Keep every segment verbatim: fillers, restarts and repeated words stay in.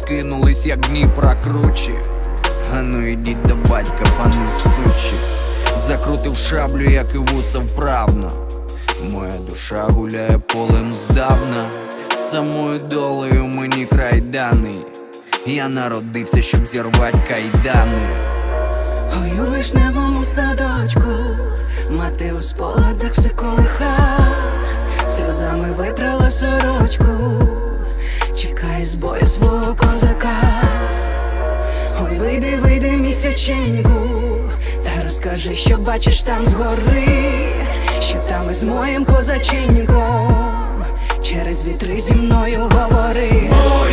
розкинулись, як Дніпра кручі. А ну ідіть до батька, пани сучі. Закрутив шаблю, як і вуса вправно. Моя душа гуляє полем здавна. Самою долею мені край даний. Я народився, щоб зірвати кайдани. Ой, у вишневому садочку мати у спогадах все колиха, сльозами випрала сорочку, чекає з бою свого козака. Ой, вийди, вийди, місяченьку, та розкажи, що бачиш там згори, що там із моїм козаченьком через вітри зі мною говори.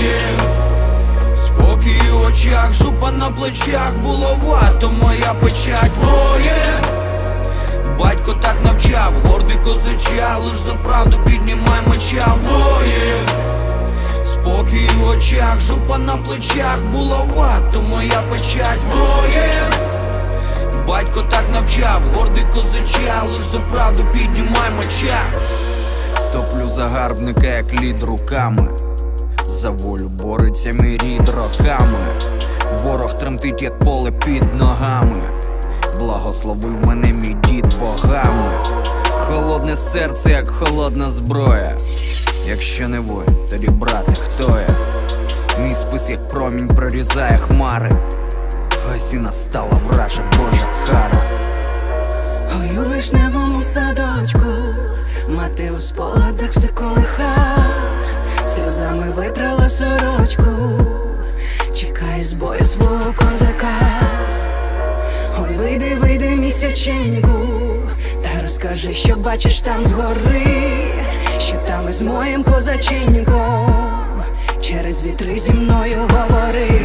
Спокій у очах, жупа на плечах, булавато моя печать воє. Батько так навчав, гордий козача, лиш за правду піднімай меча воє. Спокій у очах, жупа на плечах, булавато моя печать воє. Батько так навчав, гордий козача, лиш за правду піднімай меча. Топлю загарбника, як лід руками, за волю бореться мій рід роками. Ворог тремтить, як поле під ногами. Благословив мене мій дід богами. Холодне серце, як холодна зброя. Якщо не воїн, тоді брате, хто я? Мій спис, як промінь, прорізає хмари. Ось і настала вража Божа кара. Ой, у вишневому садочку мати у спогадах все колиха, сльозами випрала сорочку, чекає з бою свого козака. Ой, вийди, вийди, місяченьку, та розкажи, що бачиш там згори, що там із моїм козаченьком через вітри зі мною говори.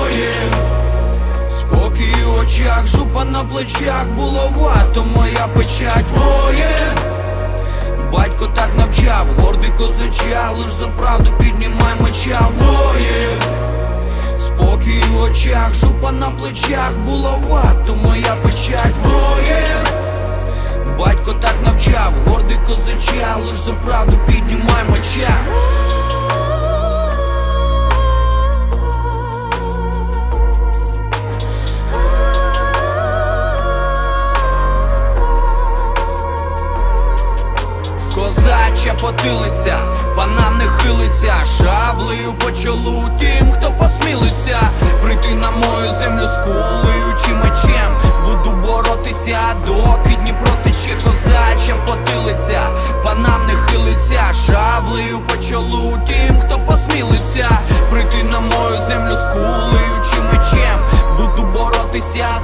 Спокій у очах, жупа на плечах, булавато моя печать воє. Батько так навчав, гордий козача, лиш за правду піднімай меча воє. Спокій у очах, жупа на плечах, булавато моя печать воє. Батько так навчав, гордий козача, лиш за правду піднімай меча. Козача потилиця, панам не хилиться, шаблею по чолу тим, хто посмілиться прийти на мою землю з кулею чи мечем. Буду боротися, доки Дніпро тече. Козача потилиця, панам не хилиться, шаблею по чолу тим, хто посмілиться прийти на мою землю з кулею чи мечем. Буду боротися,